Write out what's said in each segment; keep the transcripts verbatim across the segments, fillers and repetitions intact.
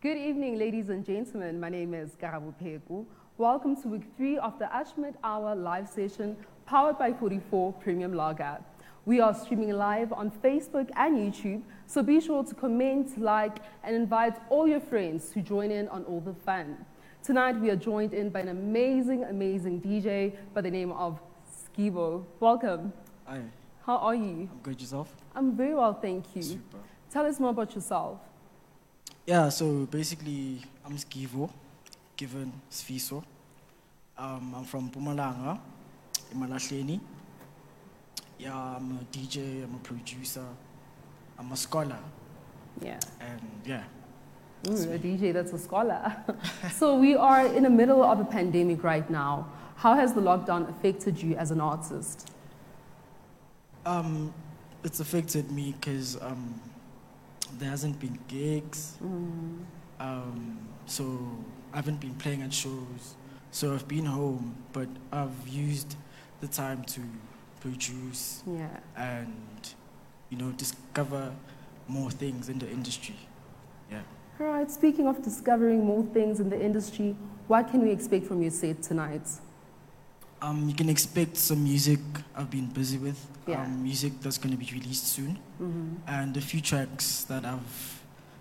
Good evening, ladies and gentlemen. My name is Karabo Peku. Welcome to week three of the Ashmit Hour live session powered by forty-four Premium Lager. We are streaming live on Facebook and YouTube, so be sure to comment, like, and invite all your friends to join in on all the fun. Tonight, we are joined in by an amazing, amazing D J by the name of Skivo. Welcome. Hi. How are you? I'm good, yourself? I'm very well, thank you. Super. Tell us more about yourself. Yeah, so basically, I'm Skivo, given Sfiso. Um, I'm from Mpumalanga, in Malahleni. Yeah, I'm a D J, I'm a producer, I'm a scholar. Yeah. And yeah. Ooh, a D J that's a scholar. So we are in the middle of a pandemic right now. How has the lockdown affected you as an artist? Um, it's affected me because um, there hasn't been gigs. Mm. Um, so I haven't been playing at shows. So I've been home, but I've used the time to produce Yeah. and, you know, discover more things in the industry. Yeah. All right, speaking of discovering more things in the industry, what can we expect from your set tonight? Um, you can expect some music I've been busy with, Yeah. um, music that's going to be released soon, Mm-hmm. and a few tracks that I've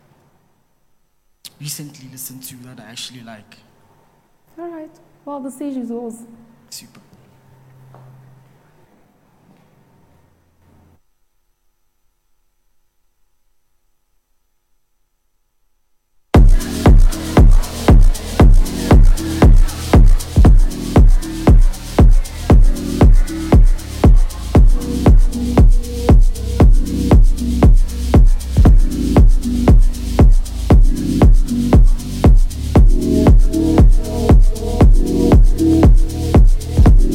recently listened to that I actually like. All right, well, the stage is yours. Super. We'll be right back.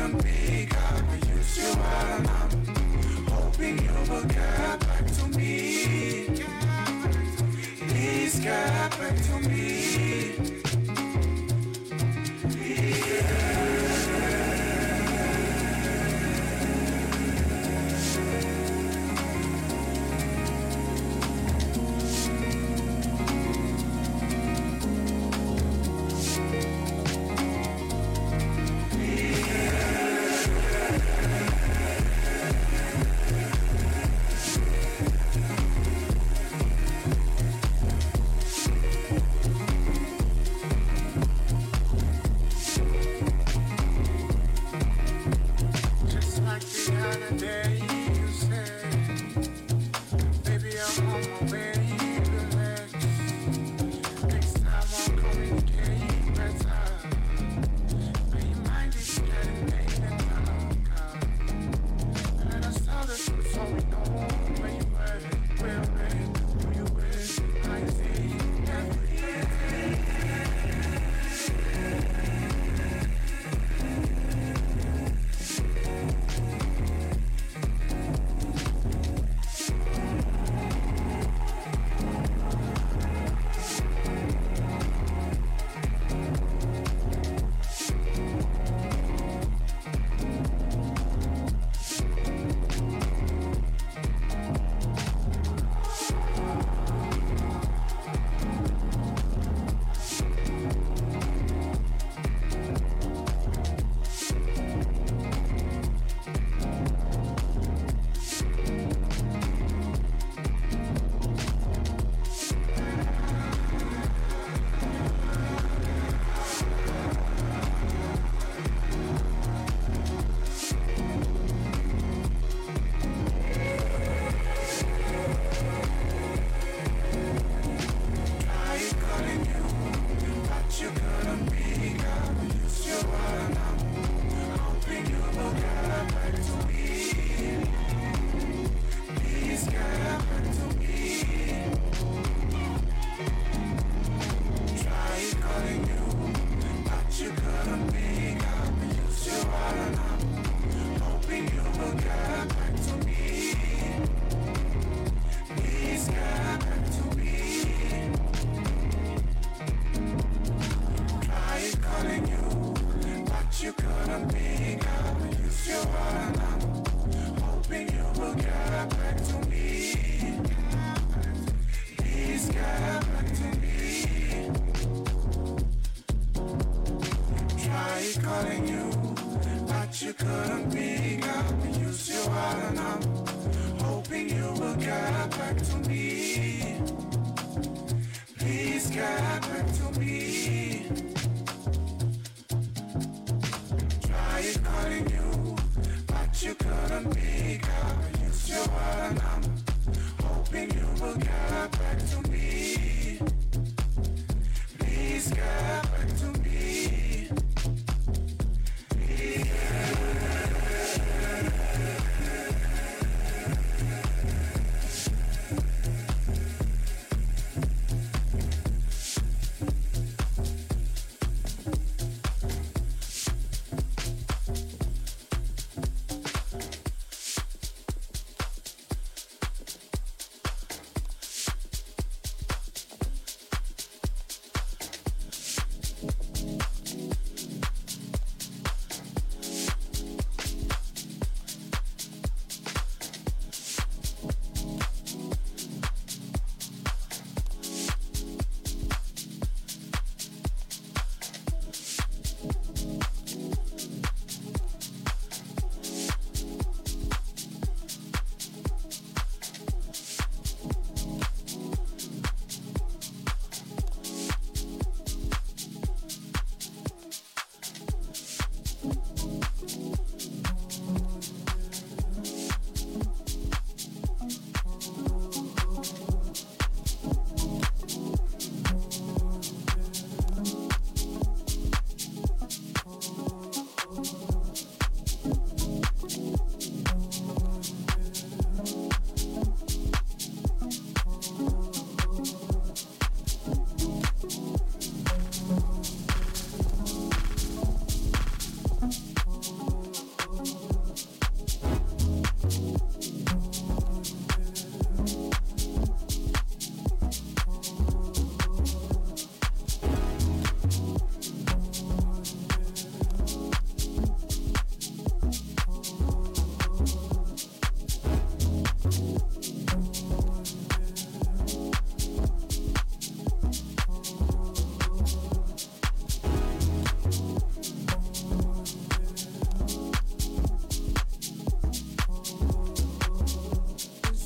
couldn't make up, but you still are, and I'm hoping you will get back to me. Please get back to me.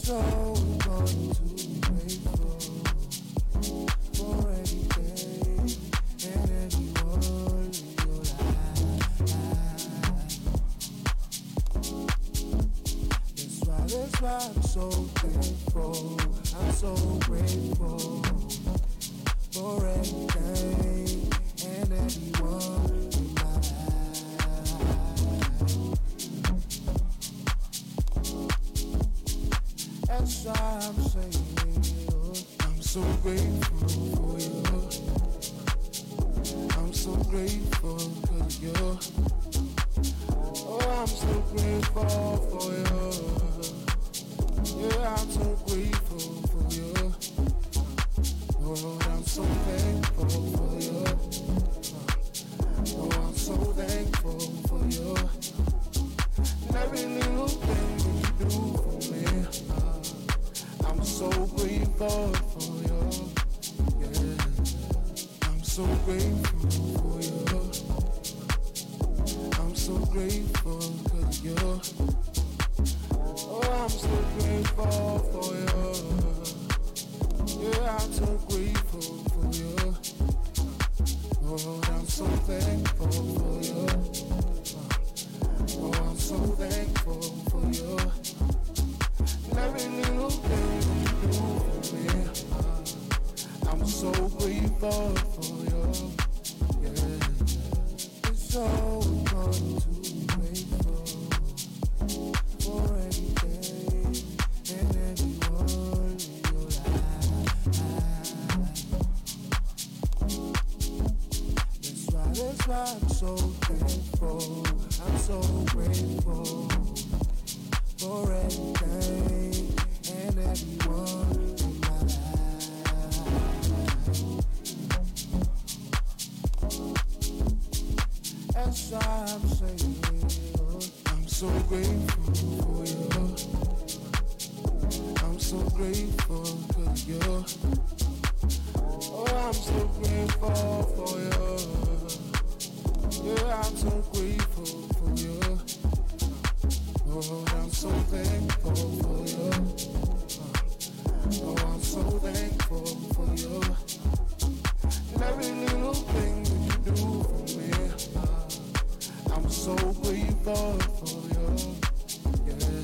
so going to grateful for anything and anyone in your life. That's why, that's why I'm so thankful. I'm so grateful for anything and anyone in my life. That's why I'm saying I'm so grateful for you. I'm so grateful cause you're. Oh, I'm so grateful for you. Yeah, I'm so grateful for you. Lord, I'm so thankful for you. Oh, I'm so thankful for you. And every little thing that you do for me. I'm so grateful for you. Yeah, I'm so grateful for you. I'm so grateful cause you're. Oh, I'm so grateful for you. Yeah, I'm so grateful for you. Lord, I'm so thankful for you. Oh, I'm so thankful for you. And every little thing you do for me. I'm so grateful for you. Yeah, it's so going to be grateful for anything and anyone in your life. That's why, that's why I'm so thankful. I'm so grateful for anything and everyone in my life. That's why I'm saying I'm so grateful for you. I'm so grateful cause you're. Oh, I'm so grateful for you. Yeah, I'm so grateful for you. Lord, I'm so thankful for you. Oh, I'm so thankful for you. And every little thing that you do for me. I'm so grateful for you. Yeah.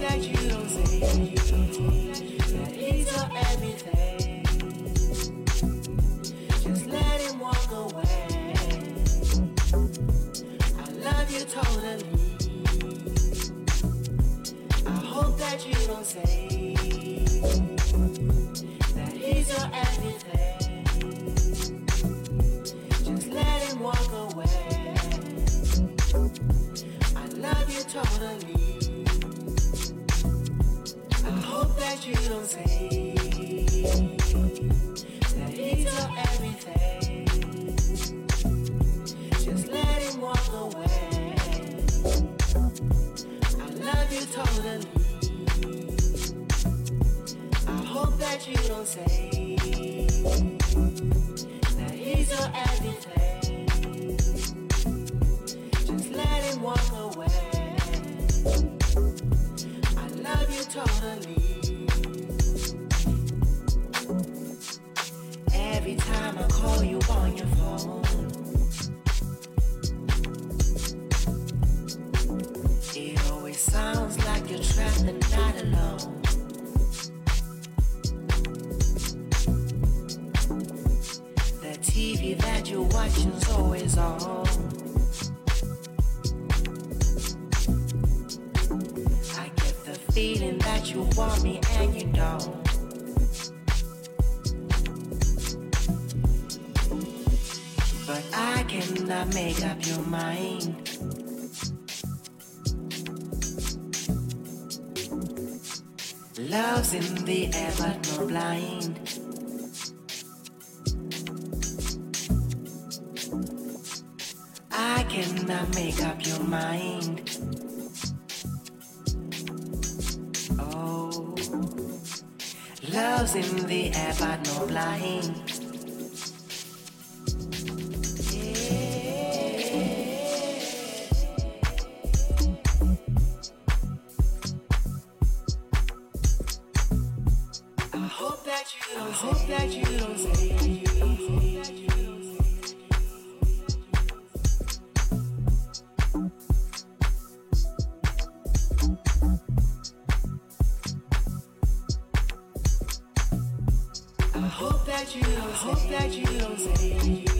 that you don't say that he's your everything. Just let him walk away. I love you totally. I hope that you don't say that he's your everything. Just let him walk away. I love you totally. I hope that you don't say that he's your everything. Just let him walk away. I love you totally. I hope that you don't say that he's your everything. Just let him walk away. I love you totally. Every time I call you on your phone, it always sounds like you're trapped and not alone. The T V that you're watching's always on. I get the feeling that you want me and you don't. But I cannot make up your mind. Love's in the air but no blind. I cannot make up your mind. Oh, love's in the air but no blind. I hope that you don't hope that you don't say. I hope that you don't hope that you don't say.